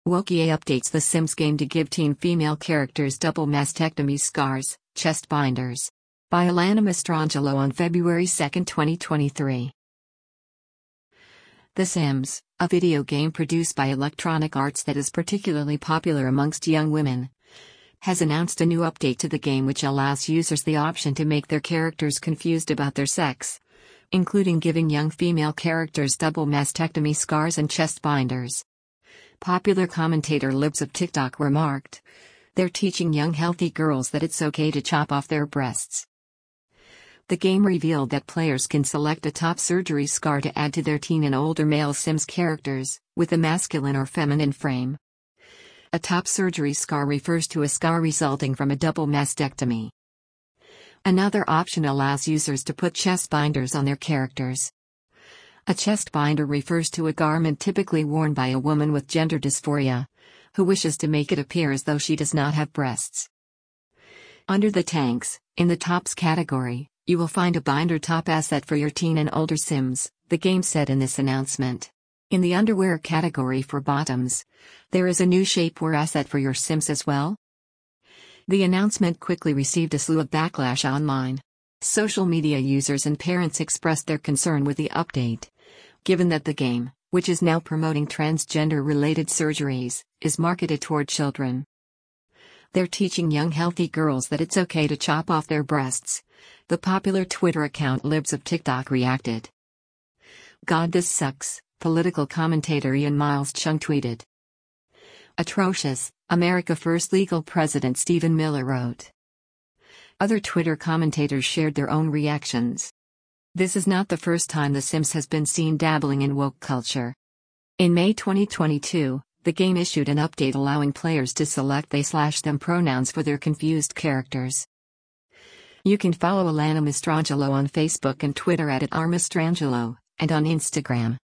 Wokie updates The Sims game to give teen female characters double mastectomy scars, chest binders. By Alana Mastrangelo on February 2, 2023. The Sims, a video game produced by Electronic Arts that is particularly popular amongst young women, has announced a new update to the game which allows users the option to make their characters confused about their sex, including giving young female characters double mastectomy scars and chest binders. Popular commentator Libs of TikTok remarked, "They're teaching young healthy girls that it's okay to chop off their breasts." The game revealed that players can select a top surgery scar to add to their teen and older male Sims characters, with a masculine or feminine frame. A top surgery scar refers to a scar resulting from a double mastectomy. Another option allows users to put chest binders on their characters. A chest binder refers to a garment typically worn by a woman with gender dysphoria, who wishes to make it appear as though she does not have breasts. Under the tanks, in the tops category, you will find a binder top asset for your teen and older Sims, the game said in this announcement. In the underwear category for bottoms, there is a new shapewear asset for your Sims as well. The announcement quickly received a slew of backlash online. Social media users and parents expressed their concern with the update, given that the game, which is now promoting transgender-related surgeries, is marketed toward children. "They're teaching young healthy girls that it's okay to chop off their breasts," the popular Twitter account Libs of TikTok reacted. "God, this sucks," political commentator Ian Miles Chung tweeted. "Atrocious," America First legal president Stephen Miller wrote. Other Twitter commentators shared their own reactions. This is not the first time The Sims has been seen dabbling in woke culture. In May 2022, the game issued an update allowing players to select they/them pronouns for their confused characters. You can follow Alana Mastrangelo on Facebook and Twitter @rmastrangelo, and on Instagram.